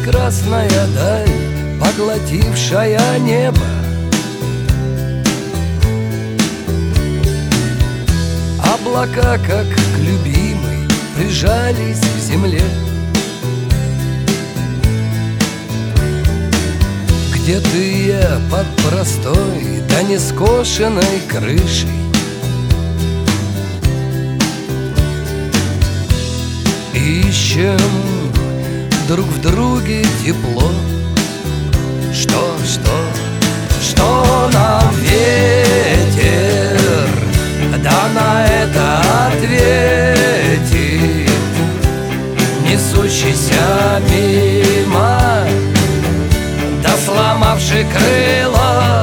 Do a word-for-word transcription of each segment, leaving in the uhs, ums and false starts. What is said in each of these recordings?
прекрасная даль, поглотившая небо. Облака, как к любимой, прижались к земле. Где ты я под простой, да не скошенной крышей? Ищем друг в друге тепло. Что, что, что нам ветер, да на это ответит, несущийся мимо, да сломавший крыло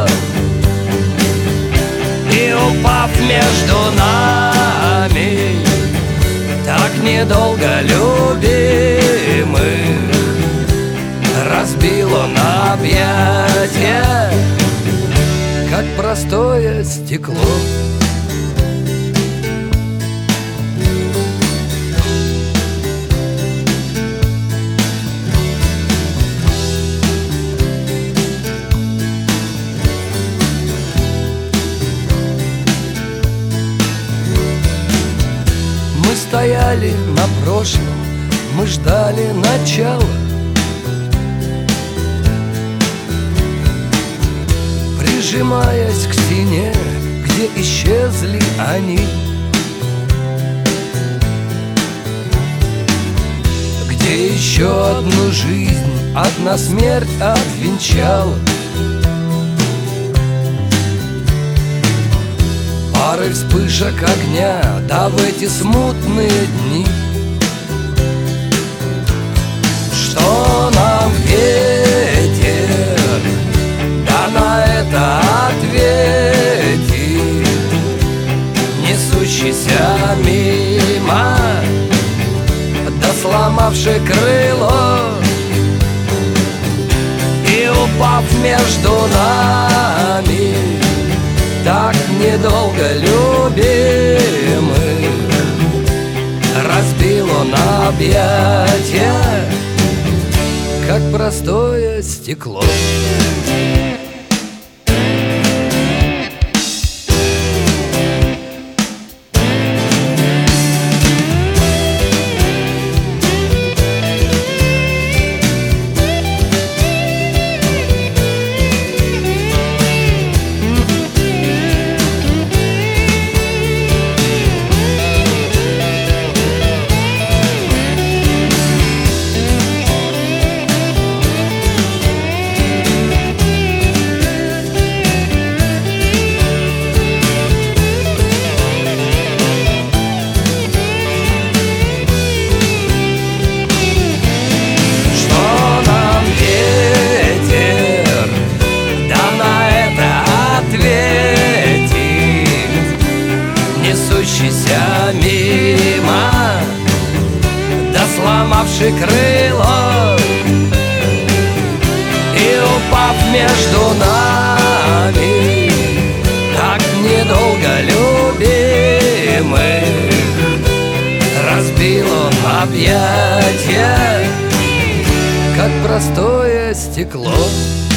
и упав между нами, так недолго любимых разбил он объятия, как простое стекло. Мы стояли на прошлом, мы ждали начала. Прижимаясь к стене, где исчезли они, где еще одну жизнь одна смерть обвенчала. Пары вспышек огня, да в эти смутные дни. Что нам ветер, да на это ответит, несущийся мимо, да сломавший крыло и упав между нами, так недолго любимых разбил он объятия, как простое стекло. Несущийся мимо, да сломавший крыло и упав между нами, так недолго любимых разбил он объятия, как простое стекло.